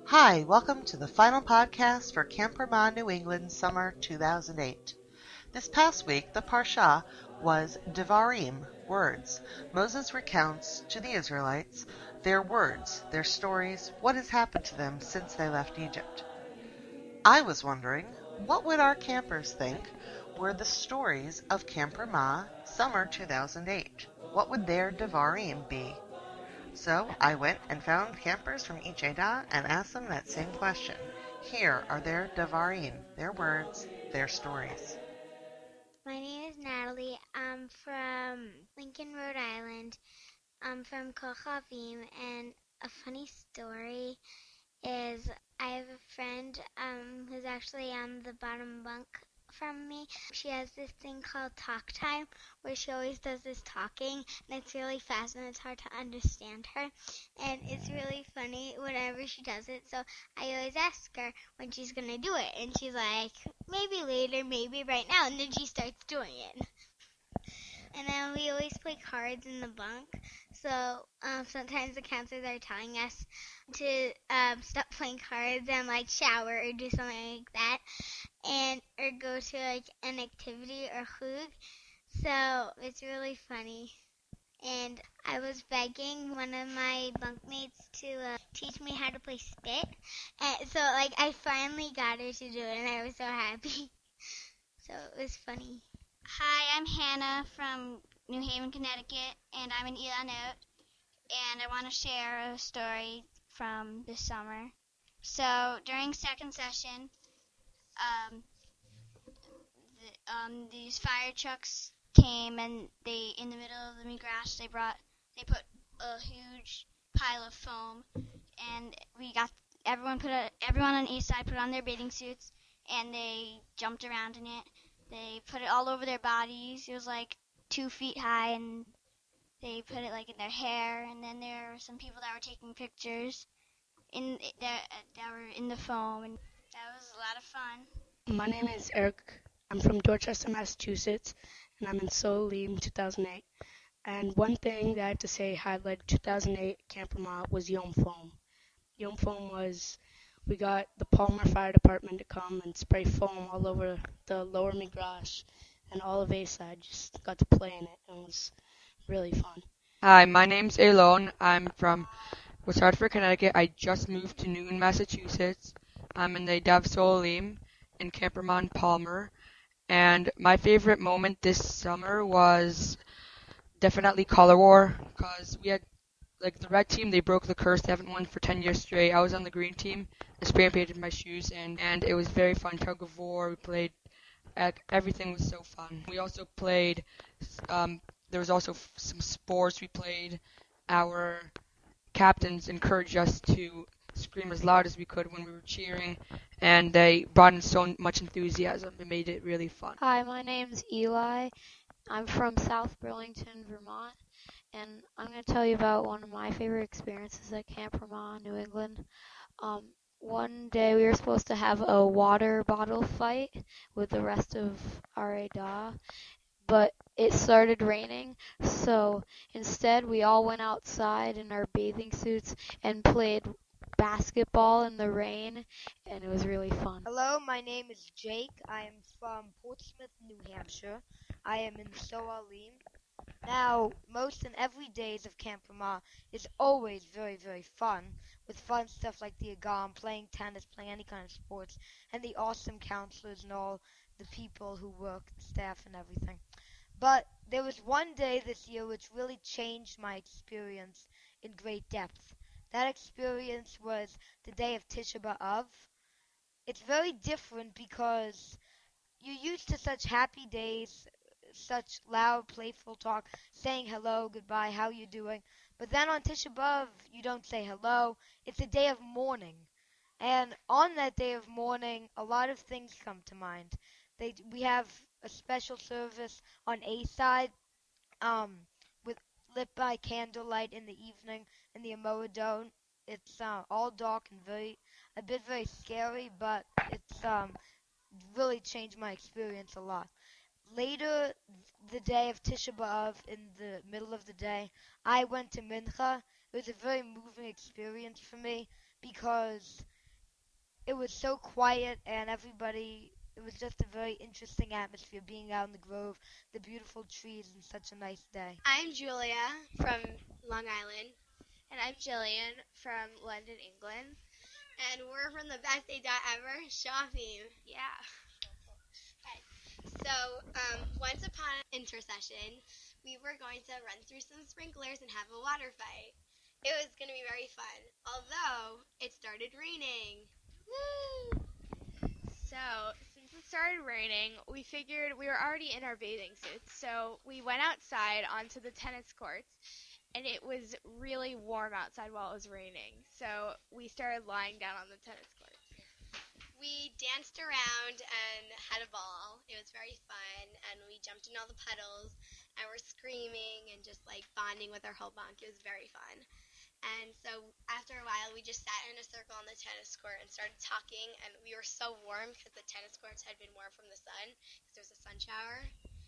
Hi, welcome to the final podcast for Camp Ramah, New England, summer 2008. This past week, the Parsha was Devarim, words. Moses recounts to the Israelites their words, their stories, what has happened to them since they left Egypt. I was wondering, what would our campers think were the stories of Camp Ramah, summer 2008? What would their Devarim be? So I went and found campers from each Edah and asked them that same question. Here are their Devarim, their words, their stories. My name is Natalie. I'm from Lincoln, Rhode Island. I'm from Kochavim, and a funny story is I have a friend who's actually on the bottom bunk from me. She has this thing called talk time where she always does this talking, and it's really fast and it's hard to understand her, and it's really funny whenever she does it. So I always ask her when she's gonna do it, and she's like, maybe later, maybe right now, and then she starts doing it. And then we always play cards in the bunk. So sometimes the counselors are telling us to stop playing cards and like shower or do something like that, and or go to like an activity or hug. So it's really funny. And I was begging one of my bunkmates to teach me how to play spit. And so like I finally got her to do it, and I was so happy. So it was funny. Hi, I'm Hannah from New Haven, Connecticut, and I'm an Eli Note, and I want to share a story from this summer. So during second session, um, these fire trucks came, and they, in the middle of the grass, they put a huge pile of foam, and we got everyone on each side put on their bathing suits, and they jumped around in it. They put it all over their bodies. It was like 2 feet high, and they put it like in their hair. And then there were some people that were taking pictures that were in the foam, and that was a lot of fun. My name is Eric. I'm from Dorchester, Massachusetts, and I'm in Solim 2008. And one thing that I have to say highlighted 2008 Camp Vermont was Yom Foam. Yom Foam was, we got the Palmer Fire Department to come and spray foam all over the lower Migrash, and all of A-side just got to play in it, and it was really fun. Hi, my name's Elon. I'm from West Hartford, Connecticut. I just moved to Newton, Massachusetts. I'm in the Dav Solim in Campermont Palmer. And my favorite moment this summer was definitely Color War, because we had, like, the red team, they broke the curse. They haven't won for 10 years straight. I was on the green team. I spray and painted my shoes, and it was very fun. Tug of War, we played. Everything was so fun. We also played, there was also some sports we played. Our captains encouraged us to scream as loud as we could when we were cheering, and they brought in so much enthusiasm. It made it really fun. Hi, my name's Eli. I'm from South Burlington, Vermont, and I'm going to tell you about one of my favorite experiences at Camp Vermont, New England. Um, One day we were supposed to have a water bottle fight with the rest of our ADA, but it started raining, so instead we all went outside in our bathing suits and played basketball in the rain, and it was really fun. Hello, my name is Jake. I am from Portsmouth, New Hampshire. I am in Soalim. Now, most and every days of Camp Ramah is always very, very fun, with fun stuff like the Agam, playing tennis, playing any kind of sports, and the awesome counselors and all the people who work, staff and everything. But there was one day this year which really changed my experience in great depth. That experience was the day of Tisha B'Av. It's very different because you're used to such happy days, such loud, playful talk, saying hello, goodbye, how you doing. But then on Tisha B'Av, you don't say hello. It's a day of mourning. And on that day of mourning, a lot of things come to mind. We have a special service on A side, um, with lit by candlelight in the evening in the Amoadone. It's all dark and a bit very scary, but it's really changed my experience a lot. Later, the day of Tisha B'Av, in the middle of the day, I went to Mincha. It was a very moving experience for me because it was so quiet and everybody. It was just a very interesting atmosphere being out in the grove, the beautiful trees, and such a nice day. I'm Julia from Long Island. And I'm Jillian from London, England. And we're from the best day ever, shopping. Yeah. Okay. So, once upon an intercession, we were going to run through some sprinklers and have a water fight. It was going to be very fun, although it started raining. Woo! So, since it started raining, we figured we were already in our bathing suits, so we went outside onto the tennis courts, and it was really warm outside while it was raining, so we started lying down on the tennis courts. We danced around and had a ball. It was very fun, and we jumped in all the puddles, and we're screaming and just like bonding with our whole bunk. It was very fun. And so after a while, we just sat in a circle on the tennis court and started talking, and we were so warm because the tennis courts had been warm from the sun because there was a sun shower.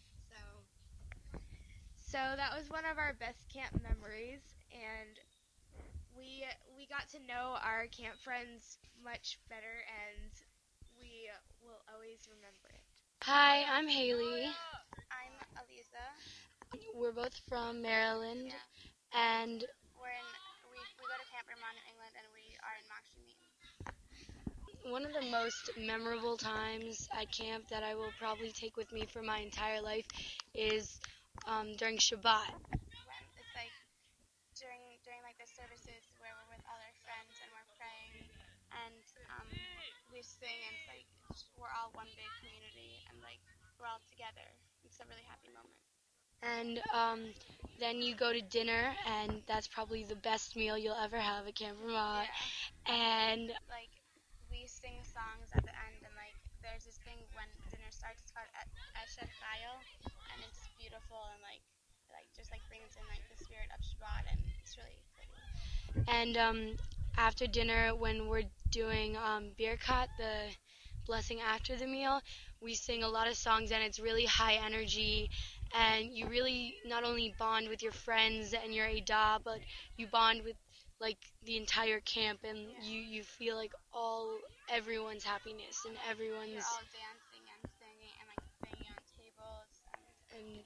So that was one of our best camp memories, and we got to know our camp friends much better, and we will always remember it. Hi, I'm Haley. I'm Aliza. We're both from Maryland, and We go to Camp Vermont in England, and we are in Moxie. one of the most memorable times at camp that I will probably take with me for my entire life is during Shabbat. When it's like during like the services where we're with all our friends and we're praying, and we sing, and it's like we're all one big community, and like we're all together. It's a really happy moment. And then you go to dinner, and that's probably the best meal you'll ever have at Camp Vermont. Yeah. And Like we sing songs at the end, and like there's this thing when dinner starts. It's called Eshet Chayil, and it's beautiful, and like it just like brings in like the spirit of Shabbat, and it's really pretty. And after dinner, when we're doing Birkat, the blessing after the meal, we sing a lot of songs, and it's really high energy, and you really not only bond with your friends and your Adah, but you bond with like the entire camp, and you feel like everyone's happiness and everyone's. We're all dancing and singing and like singing on tables, And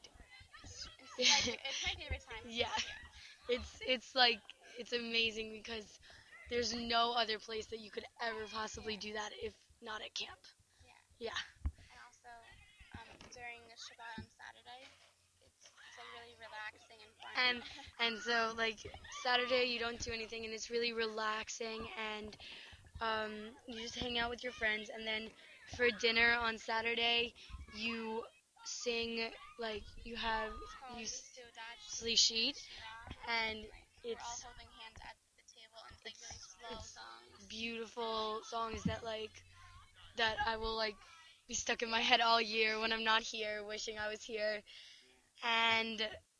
it's my favorite time. Yeah. It's amazing because there's no other place that you could ever possibly do that if not at camp. Yeah. And also during the Shabbat on Saturday, it's like really relaxing and fun. And so like Saturday you don't do anything, and it's really relaxing, and you just hang out with your friends, and then for dinner on Saturday you sing, like you Slishit, and we're all it's holding hands at the table, and it's like really slow songs. beautiful songs that I will like be stuck in my head all year when I'm not here, wishing I was here. And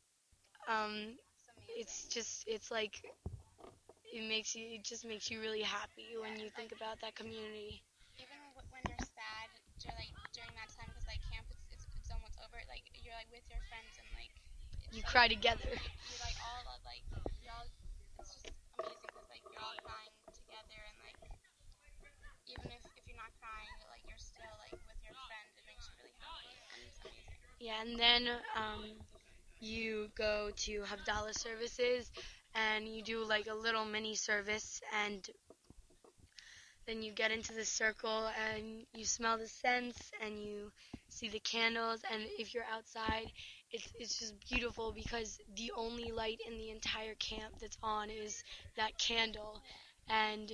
it's like it just makes you really happy when you think about that community. Even when you're sad, during that time, because like camp, it's almost over. Like you're like with your friends, and like You cry together. you're like all like you're all. It's just amazing because like you're all crying together, and like even if you're not crying, like you're still like with your friend. It makes you really happy, and it's amazing. Yeah, and then you go to Havdalah services, and you do like a little mini service, and then you get into the circle, and you smell the scents, and you see the candles, and if you're outside, it's just beautiful because the only light in the entire camp that's on is that candle, and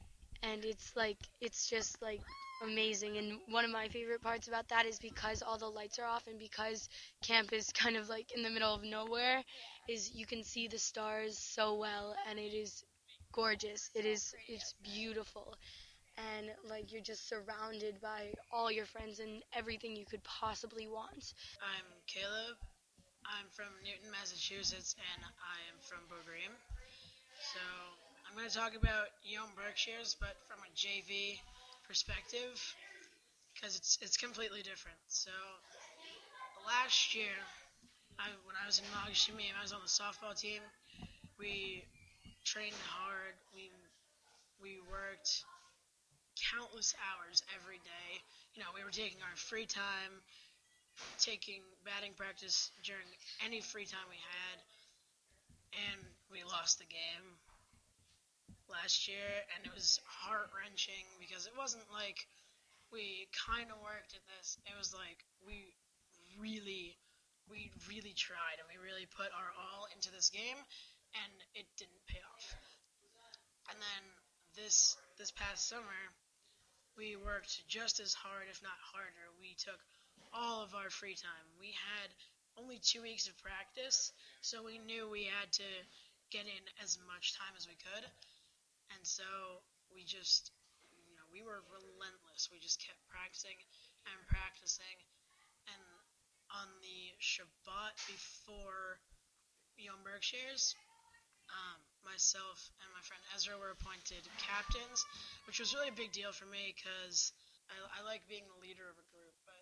it's just like amazing. And one of my favorite parts about that is because all the lights are off, and because camp is kind of like in the middle of nowhere, is you can see the stars so well, and it is gorgeous. It's beautiful, and like you're just surrounded by all your friends and everything you could possibly want. I'm Caleb. I'm from Newton, Massachusetts, and I am from Bogream. So I'm going to talk about Yom Berkshires, but from a JV perspective, because it's completely different. So last year, when I was in Mag Shemim, I was on the softball team. We trained hard. We worked countless hours every day. We were taking our free time, taking batting practice during any free time we had, and we lost the game last year, and it was heart-wrenching because it wasn't like we kind of worked at this. It was like really, we really tried, and we really put our all into this game, and it didn't pay off. And then this past summer, we worked just as hard, if not harder. We took all of our free time. We had only 2 weeks of practice, so we knew we had to get in as much time as we could. And so we just, we were relentless. We just kept practicing and practicing. And on the Shabbat before Yom Berkshires, myself and my friend Ezra were appointed captains, which was really a big deal for me because I like being the leader of a group, but,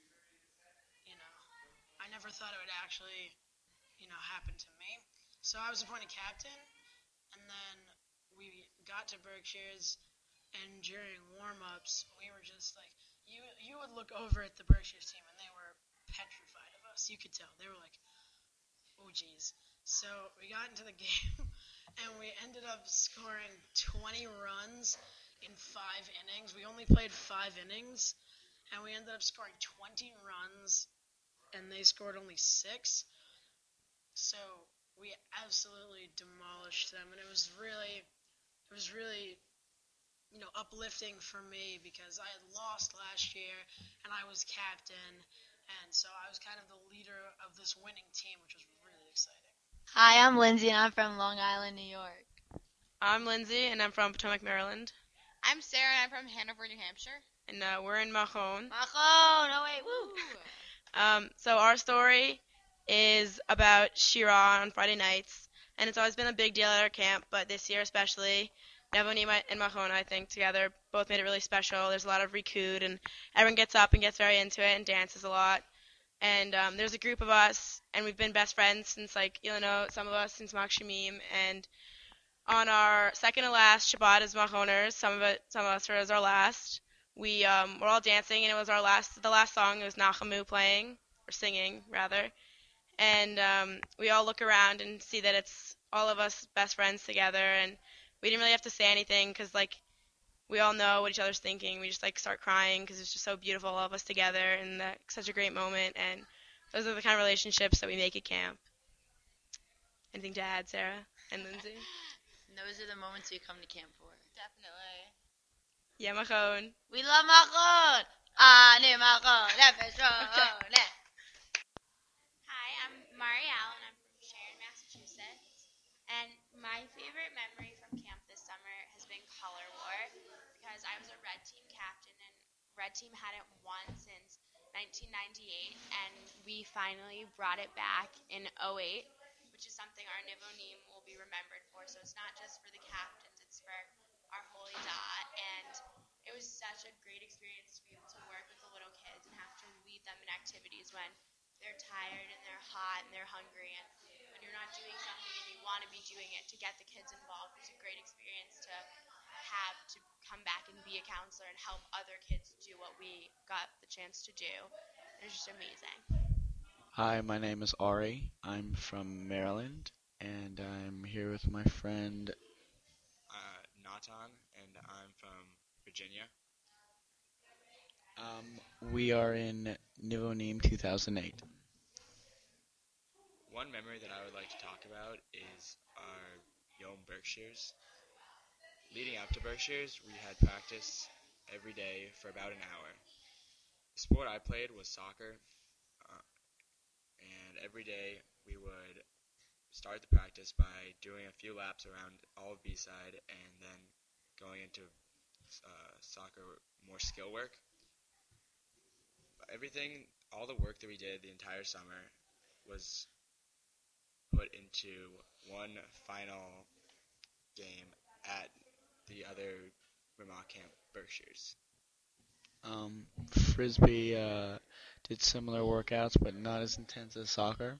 I never thought it would actually, happen to me. So I was appointed captain, and then we got to Berkshires, and during warm-ups, we were just like, you would look over at the Berkshires team, and they were petrified of us. You could tell. They were like, oh, geez. So we got into the game, and we ended up scoring 20 runs in 5 innings. We only played 5 innings, and we ended up scoring 20 runs, and they scored only 6. So we absolutely demolished them, and it was really, uplifting for me because I had lost last year, and I was captain, and so I was kind of the leader of this winning team, which was really exciting. Hi, I'm Lindsay, and I'm from Long Island, New York. I'm Lindsay, and I'm from Potomac, Maryland. I'm Sarah, and I'm from Hanover, New Hampshire. And we're in Mahone. Mahone! Oh, wait, woo! So our story is about Shira on Friday nights, and it's always been a big deal at our camp, but this year especially, Nevonim and Mahone, I think, together both made it really special. There's a lot of Rikud, and everyone gets up and gets very into it and dances a lot. And there's a group of us, and we've been best friends since, some of us since Mach Shemim. And on our second to last Shabbat as Mahoners, some of us are as our last, we were all dancing, and it was the last song. It was Nachamu playing, or singing, rather. And we all look around and see that it's all of us best friends together, and we didn't really have to say anything because, we all know what each other's thinking. We just, start crying because it's just so beautiful, all of us together, and such a great moment. And those are the kind of relationships that we make at camp. Anything to add, Sarah and Lindsay? Those are the moments we come to camp for. Definitely. Yeah, Mahone. We love Mahone! Ani Mahone! Hi, I'm Marielle, and I'm from Sharon, Massachusetts. And my favorite memory from camp this summer has been Color War, because I was a red team captain, and red team hadn't won since 1998, and we finally brought it back in 2008, which is something our Nivonim will be remembered for. So it's not just for the captains, it's for our holy dot. And it was such a great experience to be able to work with the little kids and have to lead them in activities when they're tired and they're hot and they're hungry, and when you're not doing something and you want to be doing it. To get the kids involved was a great experience to have to come back and be a counselor and help other kids do what we got the chance to do. It was just amazing. Hi, my name is Ari. I'm from Maryland, and I'm here with my friend Natan, and I'm from Virginia. We are in Nivonim 2008. One memory that I would like to talk about is our Yom Berkshires. Leading up to Berkshires, we had practice every day for about an hour. The sport I played was soccer, and every day we would start the practice by doing a few laps around all of B-side and then going into soccer, more skill work. All the work that we did the entire summer was put into one final game at the other Vermont Camp Berkshires. Frisbee did similar workouts, but not as intense as soccer.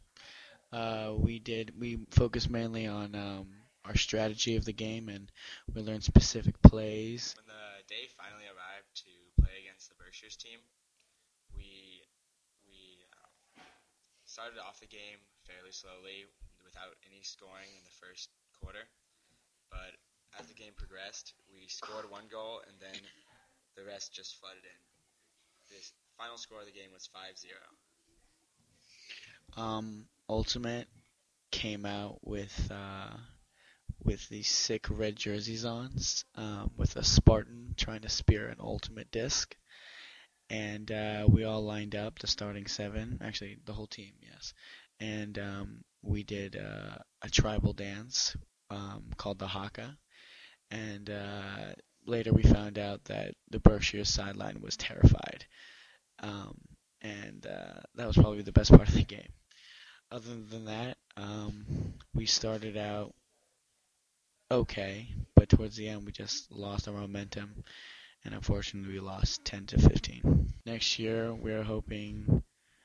We focused mainly on our strategy of the game, and we learned specific plays. When the day finally arrived, Berkshires team. We started off the game fairly slowly without any scoring in the first quarter, but as the game progressed, we scored one goal and then the rest just flooded in. The final score of the game was 5-0. Ultimate came out with these sick red jerseys on, with a Spartan trying to spear an ultimate disc. And we all lined up, the starting 7, actually the whole team, yes. And we did a tribal dance called the Haka. And later we found out that the Berkshire sideline was terrified. And that was probably the best part of the game. Other than that, we started out okay, but towards the end we just lost our momentum, and unfortunately we lost 10-15. Next year we're hoping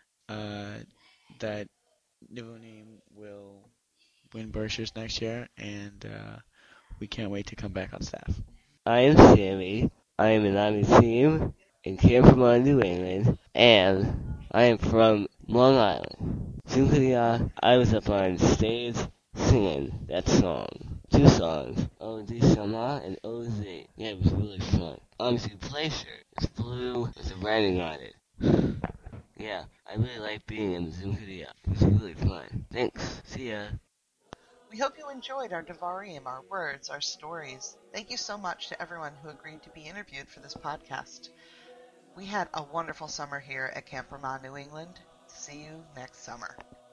that Nivonim will win Berkshires next year, and we can't wait to come back on staff. I am Sammy. I am on the team in Camp Vermont, New England, and I am from Long Island. Simply, I was up on stage singing that song. 2 songs, O.D. Summer and O.Z. Yeah, it was really fun. The play shirt. It's blue with the writing on it. Yeah, I really like being in the Simply. It was really fun. Thanks. See ya. We hope you enjoyed our Devarim, our words, our stories. Thank you so much to everyone who agreed to be interviewed for this podcast. We had a wonderful summer here at Camp Vermont, New England. See you next summer.